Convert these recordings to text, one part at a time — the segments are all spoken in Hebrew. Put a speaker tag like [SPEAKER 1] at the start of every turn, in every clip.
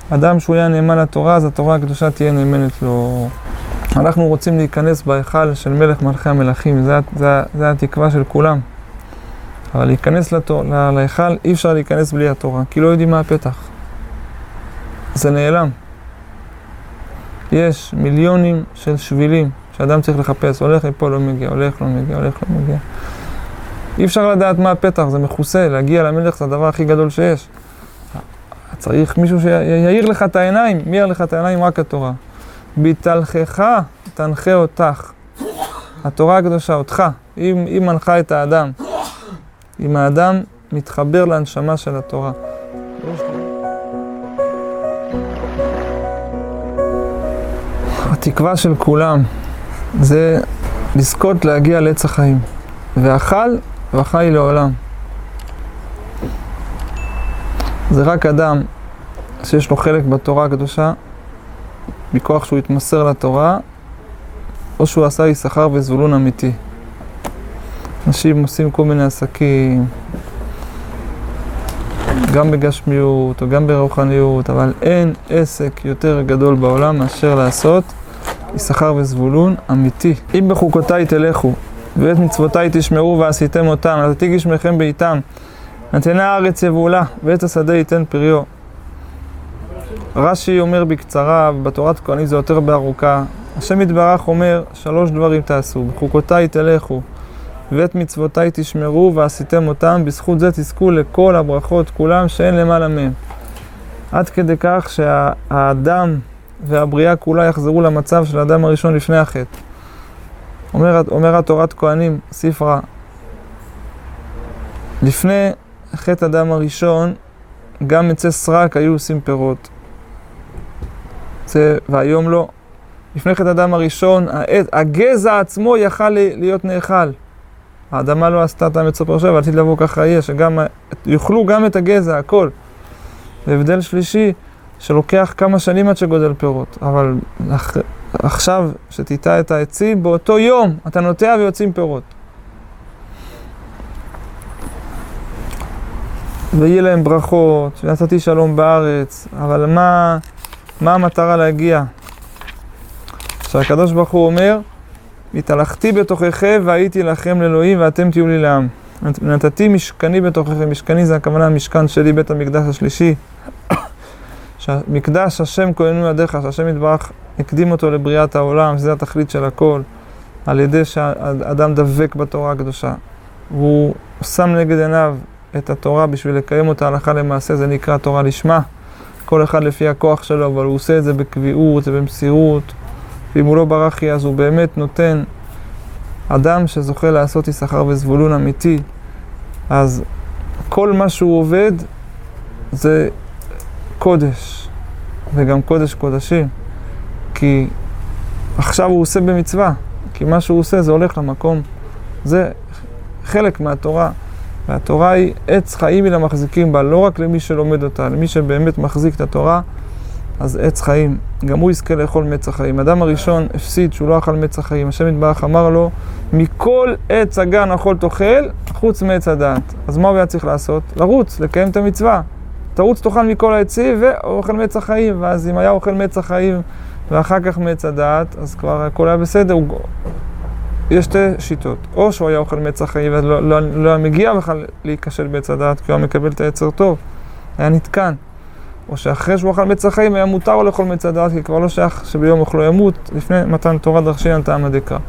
[SPEAKER 1] אדם שהוא יהיה נאמן לתורה, אז התורה הקדושה תהיה נאמנת לו. אנחנו רוצים להיכנס בהיכל של מלך מלכי המלכים, זה התקווה של כולם. אבל להיכנס להיכל, אי אפשר להיכנס בלי התורה, כי לא יודעים מה הפתח. זה נעלם. יש מיליונים של שבילים שאדם צריך לחפש, הולך מפה לא מגיע, הולך לא מגיע, הולך לא מגיע. אי אפשר לדעת מה הפתח, זה מכוסה, להגיע למלך זה הדבר הכי גדול שיש. צריך מישהו שיעיר לך את העיניים, מי יעיר לך את העיניים? רק התורה. בתלכך תנחה אותך. התורה הקדושה אותך, היא מנחה את האדם. אם האדם מתחבר להנשמה של התורה. התקווה של כולם זה לזכות להגיע לעץ החיים. ואכל וחי לעולם. זה רק אדם שיש לו חלק בתורה הקדושה, מכוח שהוא יתמסר לתורה, או שהוא עשה יששכר וזבולון אמיתי. אנשים עושים כל מיני עסקים, גם בגשמיות או גם ברוחניות, אבל אין עסק יותר גדול בעולם מאשר לעשות יששכר וזבולון אמיתי. אם בחוקותיי תלכו, ואת מצוותיי תשמרו ועשיתם אותם, נתתי גשמכם בעיתם, נתנה הארץ יבולה, ואת השדה ייתן פריו. רש"י אומר בקצרה, בתורת כהנים זה יותר בארוכה, השם יתברך אומר, 3 דברים תעשו, בחוקותיי תלכו, ואת מצוותיי תשמרו ועשיתם אותם, בזכות זה תזכו לכל הברכות כולם שאין למעלה מהם. עד כדי כך שהאדם והבריאה כולה יחזרו למצב של האדם הראשון לפני החטא. אומר תורת כהנים, ספרה, לפני חטא אדם הראשון, גם עצי סרק היו עושים פירות. והיום לא. לפני חטא אדם הראשון, הגזע עצמו יכל להיות נאכל. האדמה לא עשתה טעם עצי פרשה, ועתיד לבוא ככה יהיה, שגם יאכלו גם את הגזע, הכל. והבדל שלישי, שלוקח כמה שנים עד שגודל פירות. אבל עכשיו שתיטע את העצים, באותו יום אתה נוטע ויוצאים פירות. ויהיה להם ברכות, ונתתי שלום בארץ, אבל מה המטרה להגיע? שהקדוש ברוך הוא אומר, התהלכתי בתוככם והייתי לכם לאלוהים ואתם תהיו לי לעם. נתתי משכני בתוככם, משכני זה הכוונה המשכן שלי, בית המקדש השלישי. מקדש השם כהנו ידיך, שהשם יתברך הקדים אותו לבריאת העולם, שזה התכלית של הכל, על ידי שהאדם דבק בתורה הקדושה. והוא שם נגד עיניו את התורה בשביל לקיים אותה הלכה למעשה, זה נקרא תורה לשמה. כל אחד לפי הכוח שלו, אבל הוא עושה את זה בקביעות ובמסירות. ואם הוא לא ברחי, אז הוא באמת נותן אדם שזוכה לעשות יששכר וזבולון אמיתי. אז כל מה שהוא עובד זה קודש, וגם קודש קודשים. כי עכשיו הוא עושה במצווה, כי מה שהוא עושה זה הולך למקום. זה חלק מהתורה. והתורה היא עץ חיים היא למחזיקים בה, לא רק למי שלומד אותה, למי שבאמת מחזיק את התורה, אז עץ חיים. גם הוא יזכה לאכול מעץ החיים. האדם הראשון הפסיד שהוא לא אכל מעץ החיים. השם יתברך אמר לו, מכל עץ הגן אכול תאכל, חוץ מעץ הדעת. אז מה הוא היה צריך לעשות? לרוץ, לקיים את המצווה. תרוץ תאכל מכל העצים ואוכל מעץ החיים. ואז אם היה אוכל מעץ החיים ואחר כך מעץ הדעת, אז כבר הכל היה בסדר. יש 2 שיטות. או שהוא היה אוכל מעץ החיים ולא היה מגיע בכלל להיכשל בעץ הדעת, כי הוא היה מקבל את היצר טוב. היה נתקן. או שאחרי שהוא אכל מעץ החיים היה מותר לו לאכול מעץ הדעת, כי כבר לא שייך שביום אוכלו ימות, לפני מתן תורה דרשינן טעמא דקרא.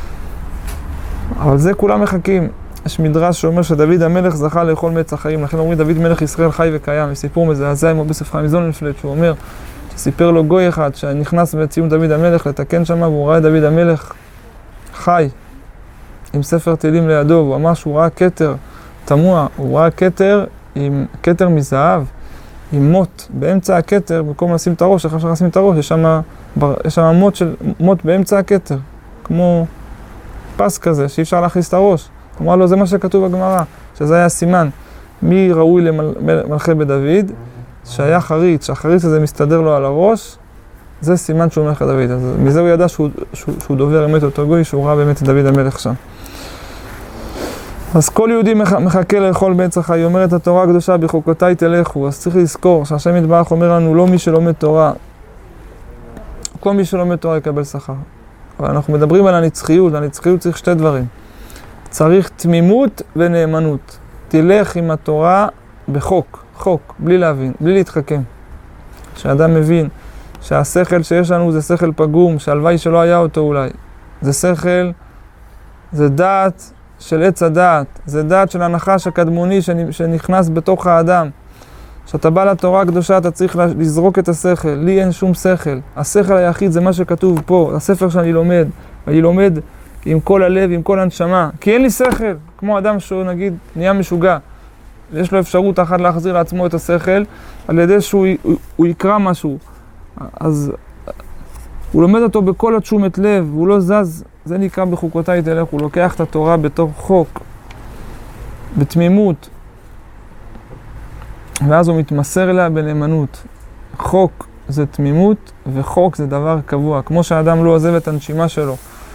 [SPEAKER 1] אבל זה כולם מחכים. יש מדרש שאומר שדוד המלך זכה לאכול מעץ החיים, לכן אומרים דוד מלך ישראל חי וקיים. יש סיפור מזעזע עם בספר חיים זוננפלד, שהוא אומר שסיפר לו גוי אחד שנכנס בציון דוד המלך לתקן שם, והוא ראה דוד המלך חי עם ספר תהילים לידו, והוא אמר שהוא ראה כתר תמוה, הוא ראה כתר מזהב עם מוט באמצע הכתר, במקום לשים את הראש, אחרי שנשים את הראש, יש שם מוט באמצע הכתר, כמו פס כזה, שאי אפשר להכניס את הראש. אמר לו, זה מה שכתוב בגמרא, שזה היה סימן. מי ראוי למלכי בדוד? שהיה חריץ, שהחריץ הזה מסתדר לו על הראש, זה סימן שהוא מלך דוד. אז מזה הוא ידע שהוא דובר אמת אותו גוי, שהוא ראה באמת את דוד המלך שם. אז כל יהודי מחכה לאכול בעץ החיים. אומרת התורה הקדושה, בחוקותיי תלכו. אז צריך לזכור שהשם יתברך אומר לנו, לא מי שלומד תורה, כל מי שלומד תורה יקבל שכר. אבל אנחנו מדברים על הנצחיות. הנצחיות צריך שתי דברים. צריך תמימות ונאמנות. תלך עם התורה בחוק, חוק, בלי להבין, בלי להתחכם. כשאדם מבין שהשכל שיש לנו זה שכל פגום, שהלוואי שלא היה אותו אולי. זה שכל, זה דעת של עץ הדעת, זה דעת של הנחש הקדמוני שנכנס בתוך האדם. כשאתה בא לתורה הקדושה אתה צריך לזרוק את השכל, לי אין שום שכל. השכל היחיד זה מה שכתוב פה, הספר שאני לומד. אני לומד עם כל הלב, עם כל הנשמה, כי אין לי שכל, כמו אדם שהוא נגיד נהיה משוגע. יש לו אפשרות אחת להחזיר לעצמו את השכל, על ידי שהוא יקרא משהו. אז הוא לומד אותו בכל התשומת לב, הוא לא זז, זה נקרא בחוקותיי תלך, הוא לוקח את התורה בתור חוק, בתמימות, ואז הוא מתמסר אליה בנאמנות. חוק זה תמימות, וחוק זה דבר קבוע, כמו שהאדם לא עוזב את הנשימה שלו.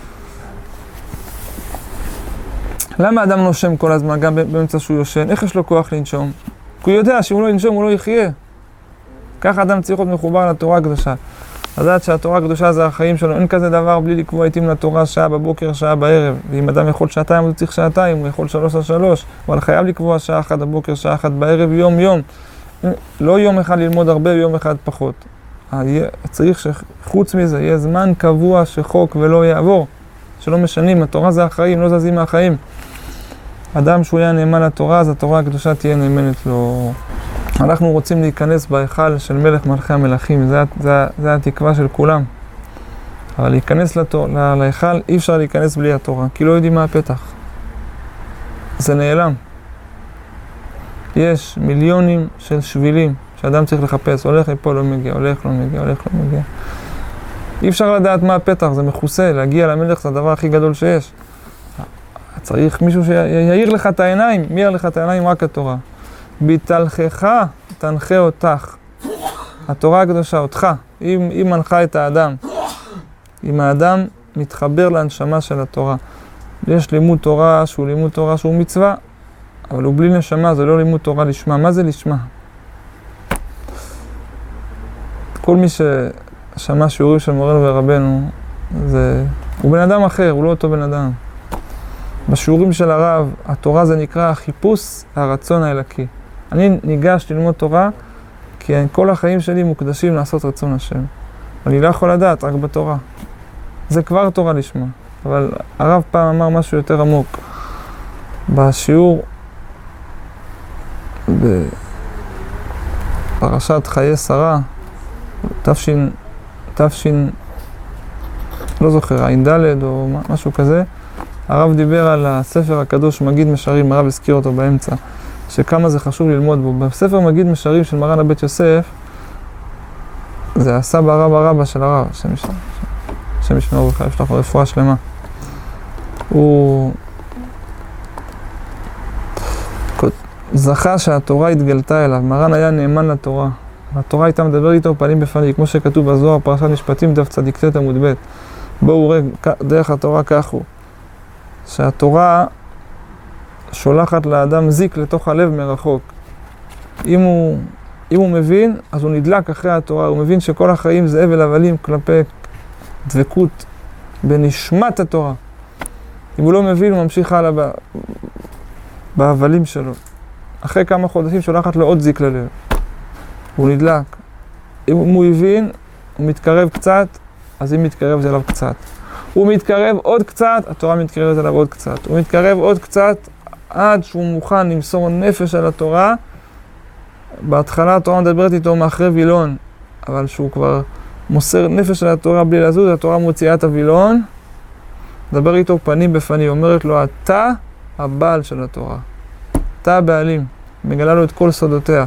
[SPEAKER 1] למה האדם נושם כל הזמן, גם באמצע שהוא יושן? איך יש לו כוח לנשום? כי הוא יודע שאם הוא לא ינשום, הוא לא יחיה. ככה אדם צריך להיות מחובר לתורה הקדושה. לדעת שהתורה הקדושה זה החיים שלו, אין כזה דבר בלי לקבוע עיתים לתורה שעה בבוקר, שעה בערב. ואם אדם יכול שעתיים, הוא צריך שעתיים, הוא יכול 3 על 3, אבל חייב לקבוע שעה אחת בבוקר, שעה אחת בערב, יום. לא יום אחד ללמוד הרבה, יום אחד פחות. צריך שחוץ מזה יהיה זמן קבוע שחוק ולא יעבור. שלא משנים, התורה זה החיים, לא זזים מהחיים. אדם שהוא יהיה נאמן לתורה, אז התורה הקדושה תהיה נאמנת לו. אנחנו רוצים להיכנס בהיכל של מלך מלכי המלכים, זה התקווה של כולם. אבל להיכנס להיכל, אי אפשר להיכנס בלי התורה, כי לא יודעים מה הפתח. זה נעלם. יש מיליונים של שבילים שאדם צריך לחפש, הולך מפה לא מגיע, הולך לא מגיע. אי אפשר לדעת מה הפתח, זה מכוסה, להגיע למלך זה הדבר הכי גדול שיש. צריך מישהו שיעיר לך את העיניים, מי יעיר לך את העיניים? רק התורה. בתלכך תנחה אותך. התורה הקדושה אותך, היא מנחה את האדם. אם האדם מתחבר להנשמה של התורה. יש לימוד תורה שהוא לימוד תורה שהוא מצווה, אבל הוא בלי נשמה, זה לא לימוד תורה לשמה. מה זה לשמה? כל מי ששמע שיעורים של מורנו ורבנו, הוא בן אדם אחר, הוא לא אותו בן אדם. בשיעורים של הרב, התורה זה נקרא החיפוש הרצון האלוקי. אני ניגש ללמוד תורה, כי כל החיים שלי מוקדשים לעשות רצון השם. אני לא יכול לדעת, רק בתורה. זה כבר תורה לשמה. אבל הרב פעם אמר משהו יותר עמוק. בשיעור, בפרשת חיי שרה, תפשין, לא זוכר, עין ד' או משהו כזה, הרב דיבר על הספר הקדוש מגיד משרים, הרב הזכיר אותו באמצע, שכמה זה חשוב ללמוד בו. בספר מגיד משרים של מרן הבית יוסף, זה הסבא רבא של הרב, השם ישמעו בך, יש לך רפואה שלמה. הוא זכה שהתורה התגלתה אליו, מרן היה נאמן לתורה. התורה הייתה מדבר איתו פנים בפנים, כמו שכתוב בזוהר, פרשת משפטים, דף צ"ט עמוד ב'. בואו ראה דרך התורה כך הוא. שהתורה שולחת לאדם זיק לתוך הלב מרחוק. אם הוא מבין, אז הוא נדלק אחרי התורה, הוא מבין שכל החיים זה הבל הבלים כלפי דבקות בנשמת התורה. אם הוא לא מבין, הוא ממשיך הלאה בהבלים שלו. אחרי כמה חודשים שולחת לו עוד זיק ללב. הוא נדלק. אם הוא הבין, הוא מתקרב קצת, אז היא מתקרבת אליו קצת. הוא מתקרב עוד קצת, התורה מתקרבת אליו עוד קצת. הוא מתקרב עוד קצת, עד שהוא מוכן למסור נפש על התורה. בהתחלה התורה מדברת איתו מאחרי וילון, אבל שהוא כבר מוסר נפש על התורה בלי לזוז, התורה מוציאה את הוילון, מדבר איתו פנים בפנים, אומרת לו, אתה הבעל של התורה. אתה הבעלים, מגלה לו את כל סודותיה.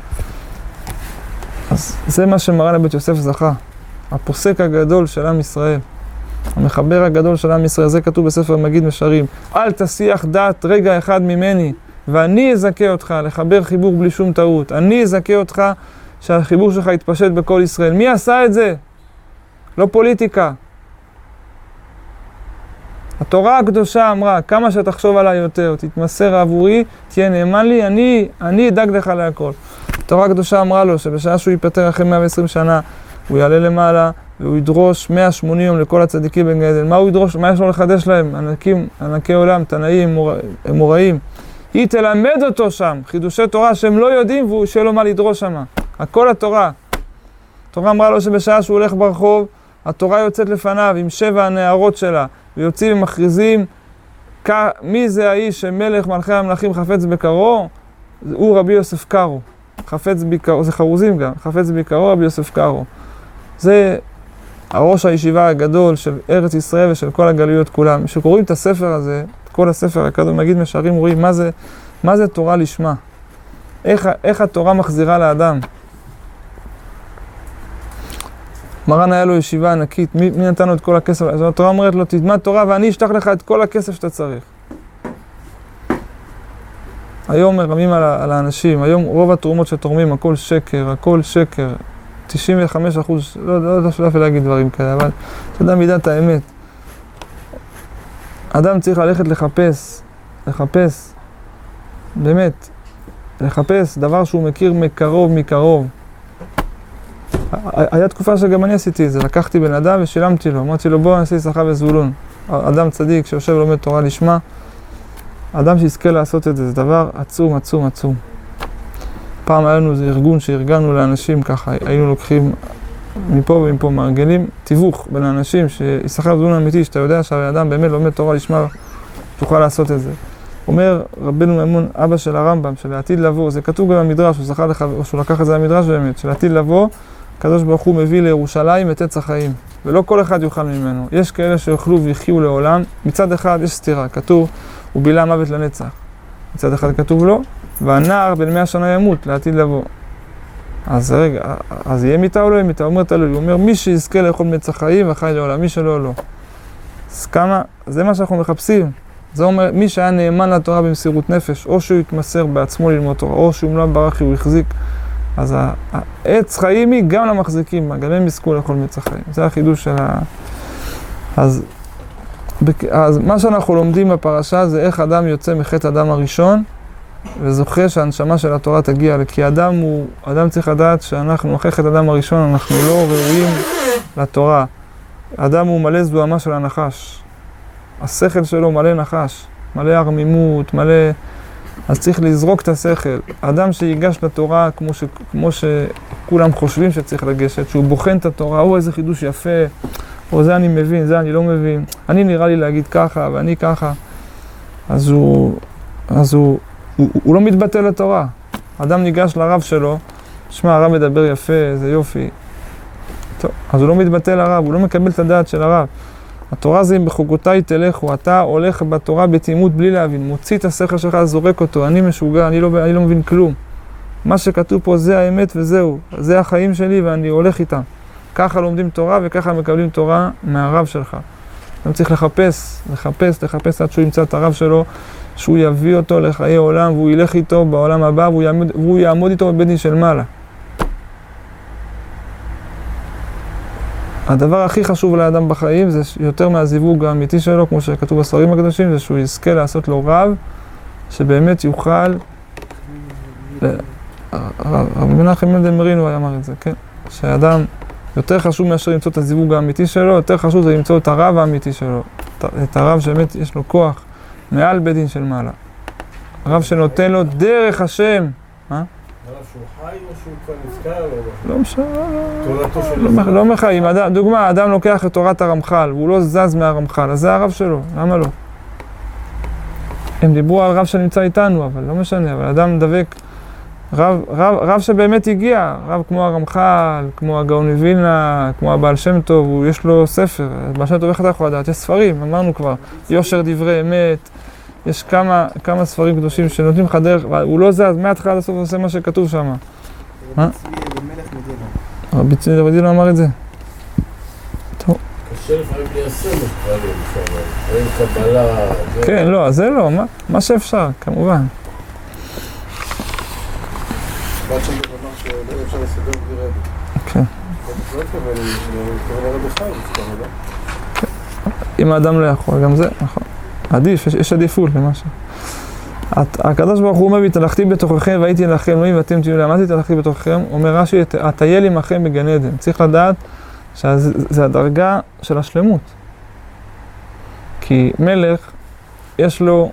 [SPEAKER 1] אז זה מה שמרן הבית יוסף זכה. הפוסק הגדול של עם ישראל. המחבר הגדול של עם ישראל, זה כתוב בספר מגיד משרים. אל תסיח דעת רגע אחד ממני, ואני אזכה אותך לחבר חיבור בלי שום טעות. אני אזכה אותך שהחיבור שלך יתפשט בכל ישראל. מי עשה את זה? לא פוליטיקה. התורה הקדושה אמרה, כמה שתחשוב עליי יותר, תתמסר עבורי, תהיה נאמן לי, אני אדאג לך להכל. התורה הקדושה אמרה לו שבשעה שהוא ייפטר אחרי 120 שנה, הוא יעלה למעלה והוא ידרוש 180 יום לכל הצדיקים בגן עדן. מה הוא ידרוש? מה יש לו לחדש להם? ענקי עולם, תנאים, אמוראים. היא תלמד אותו שם, חידושי תורה שהם לא יודעים והוא שיהיה לו מה לדרוש שם. הכל התורה. התורה אמרה לו שבשעה שהוא הולך ברחוב, התורה יוצאת לפניו עם 7 הנערות שלה, ויוצאים ומכריזים, מי זה האיש שמלך מלכי המלכים חפץ בקרו? הוא רבי יוסף קארו. חפץ בקרו, זה חרוזים גם, חפץ בקרו רבי יוסף קארו. זה הראש הישיבה הגדול של ארץ ישראל ושל כל הגלויות כולם. כשקוראים את הספר הזה, את כל הספר הקדום, נגיד משערים, רואים מה זה תורה לשמה. איך התורה מחזירה לאדם. מרן היה לו ישיבה ענקית, מי נתן לו את כל הכסף? אז התורה אומרת לו, תלמד תורה ואני אשלח לך את כל הכסף שאתה צריך. היום מרמים על האנשים, היום רוב התרומות שתורמים, הכל שקר, 95%, לא אפילו להגיד דברים כאלה, אבל אתה יודע מידת האמת. אדם צריך ללכת לחפש, באמת, לחפש דבר שהוא מכיר מקרוב. היה תקופה שגם אני עשיתי את זה, לקחתי בן אדם ושילמתי לו, אמרתי לו בוא נעשה שכר וזבולון. אדם צדיק שיושב ולומד תורה לשמה, אדם שיזכה לעשות את זה, זה דבר עצום. פעם היה לנו איזה ארגון שארגנו לאנשים ככה, היינו לוקחים מפה ומפה מארגנים תיווך בין האנשים שישכר וזבולון אמיתי, שאתה יודע שהאדם באמת לומד תורה לשמה, תוכל לעשות את זה. אומר רבנו מימון, אבא של הרמב"ם, שלעתיד לבוא, זה כתוב גם במדרש, שהוא לקח את זה במדרש באמת, שלעתיד לבוא, הקדוש ברוך הוא מביא לירושלים את עץ החיים, ולא כל אחד יאכל ממנו. יש כאלה שיאכלו ויחיו לעולם, מצד אחד יש סתירה, כתוב, הוא בילה מוות לנצח. מצד אחד כתוב לא, והנער בן 100 שנה ימות, לעתיד לבוא. אז רגע, אז יהיה מיתה או לא יהיה מיתה? הוא אומר תלוי, הוא אומר מי שיזכה לאכול מעץ החיים וחי לעולם, מי שלא לא. אז כמה, זה מה שאנחנו מחפשים. זה אומר, מי שהיה נאמן לתורה במסירות נפש, או שהוא יתמסר בעצמו ללמוד תורה, או שהוא מלא ברכי, הוא החזיק. אז העץ חיים היא גם למחזיקים, גם הם יזכו לאכול מעץ החיים. זה החידוש של אז מה שאנחנו לומדים בפרשה זה איך אדם יוצא מחטא אדם הראשון, וזוכה שהנשמה של התורה תגיע. כי אדם צריך לדעת שאנחנו, אחרי חטא אדם הראשון, אנחנו לא ראויים לתורה. אדם הוא מלא זוהמה של הנחש. השכל שלו מלא נחש, מלא ערמימות, מלא... אז צריך לזרוק את השכל. אדם שיגש לתורה כמו שכולם חושבים שצריך לגשת, שהוא בוחן את התורה, איזה חידוש יפה, או זה אני מבין, זה אני לא מבין, אני נראה לי להגיד ככה ואני ככה. אז הוא לא מתבטל לתורה. אדם ניגש לרב שלו, שמע, הרב מדבר יפה, זה יופי. טוב, אז הוא לא מתבטל לרב, הוא לא מקבל את הדעת של הרב. התורה זה אם בחוקותיי תלכו, אתה הולך בתורה בתמימות בלי להבין, מוציא את השכל שלך, זורק אותו, אני משוגע, אני לא מבין כלום. מה שכתוב פה זה האמת וזהו, זה החיים שלי ואני הולך איתם. ככה לומדים תורה וככה מקבלים תורה מהרב שלך. אתה צריך לחפש עד שהוא ימצא את הרב שלו, שהוא יביא אותו לחיי עולם והוא ילך איתו בעולם הבא והוא יעמוד איתו בבית דין של מעלה. הדבר הכי חשוב לאדם בחיים זה יותר מהזיווג האמיתי שלו, כמו שכתוב בספרים הקדושים, זה שהוא יזכה לעשות לו רב, שבאמת יוכל... רבי מנחם מנדל מרינו היה אמר את זה, כן? שהאדם יותר חשוב מאשר למצוא את הזיווג האמיתי שלו, יותר חשוב זה למצוא את הרב האמיתי שלו, את הרב שבאמת יש לו כוח מעל בית דין של מעלה. הרב שנותן לו דרך השם. מה?
[SPEAKER 2] שהוא חי או שהוא כבר נזכר או
[SPEAKER 1] לא משנה, לא מחיים. דוגמה, אדם לוקח את תורת הרמח"ל והוא לא זז מהרמח"ל, אז זה הרב שלו, למה לא? הם דיברו על רב שנמצא איתנו, אבל לא משנה, אבל אדם דבק, רב שבאמת הגיע, רב כמו הרמח"ל, כמו הגאון מווילנה, כמו הבעל שם טוב, יש לו ספר, בעל שם טוב איך אתה יכול לדעת, יש ספרים, אמרנו כבר, יושר דברי אמת, יש כמה ספרים קדושים שנותנים לך דרך, הוא לא זז, מההתחלה עד הסוף עושה מה שכתוב שם.
[SPEAKER 2] רבי צבי במלך מדינה.
[SPEAKER 1] רבי צבי מדינה אמר את זה. טוב.
[SPEAKER 2] קשה לפעמים ליישם את דברים, אין קבלה...
[SPEAKER 1] כן, לא, זה לא, מה שאפשר, כמובן.
[SPEAKER 2] בת שם אמר שלא אפשר לסדר בלי רבי.
[SPEAKER 1] כן.
[SPEAKER 2] לא התכוון לרבי חי, זה סתם, לא?
[SPEAKER 1] אם האדם לא יכול, גם זה, נכון. עדיף, יש עדיפות למשהו. הקדוש ברוך הוא אומר, והתהלכתי בתוככם והייתי לכם, אלוהים ואתם תהיו לי, מה זה התהלכתי בתוככם? אומר רש"י, אטייל עמכם בגן עדן. צריך לדעת שזה הדרגה של השלמות. כי מלך, יש לו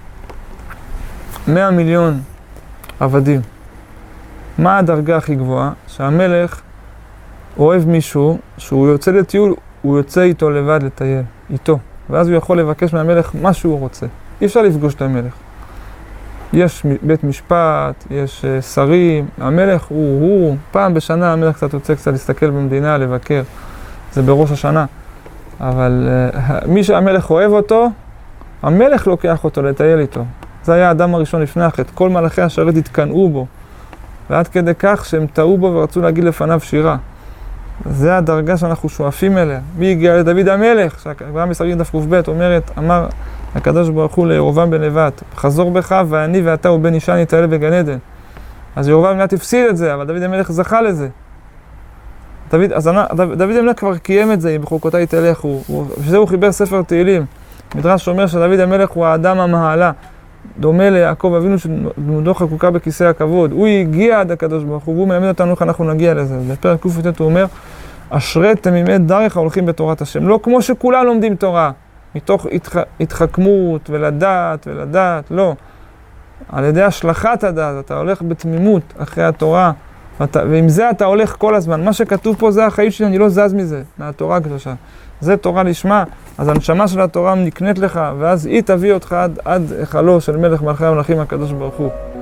[SPEAKER 1] 100 מיליון עבדים. מה הדרגה הכי גבוהה? שהמלך אוהב מישהו, שהוא יוצא לטיול, הוא יוצא איתו לבד לטייל, איתו. ואז הוא יכול לבקש מהמלך מה שהוא רוצה. אי אפשר לפגוש את המלך. יש בית משפט, יש שרים, המלך הוא, פעם בשנה המלך קצת יוצא קצת להסתכל במדינה, לבקר. זה בראש השנה. אבל מי שהמלך אוהב אותו, המלך לוקח אותו לטייל איתו. זה היה האדם הראשון לפני החטא. כל מלאכי השרת התקנאו בו. ועד כדי כך שהם טעו בו ורצו להגיד לפניו שירה. זה הדרגה שאנחנו שואפים אליה. מי הגיע לדוד המלך? שהגמרא מסכת דף ק"ב אומרת, אמר הקדוש ברוך הוא לירבעם בן נבט, חזור בך ואני ואתה ובן אישה נטייל בגן עדן. אז ירבעם בן נבט הפסיד את זה, אבל דוד המלך זכה לזה. דוד המלך כבר קיים את זה, בחוקותיי תלכו. בשביל זה הוא חיבר ספר תהילים. מדרש אומר שדוד המלך הוא האדם המעלה. דומה ליעקב אבינו שדמותו חקוקה בכיסא הכבוד. הוא הגיע עד הקדוש ברוך הוא, והוא מלמד אותנו איך אנחנו נגיע לזה. בפרק ק"ט הוא אומר, אשרי תמימי דרך ההולכים בתורת השם. לא כמו שכולם לומדים תורה, מתוך התחכמות ולדעת, לא. על ידי השלכת הדעת, אתה הולך בתמימות אחרי התורה, ועם זה אתה הולך כל הזמן. מה שכתוב פה זה החיים שלי, אני לא זז מזה, מהתורה הקדושה. זה תורה לשמה, אז הנשמה של התורה נקנית לך, ואז היא תביא אותך עד היכלו של מלך מלכי המלכים הקדוש ברוך הוא.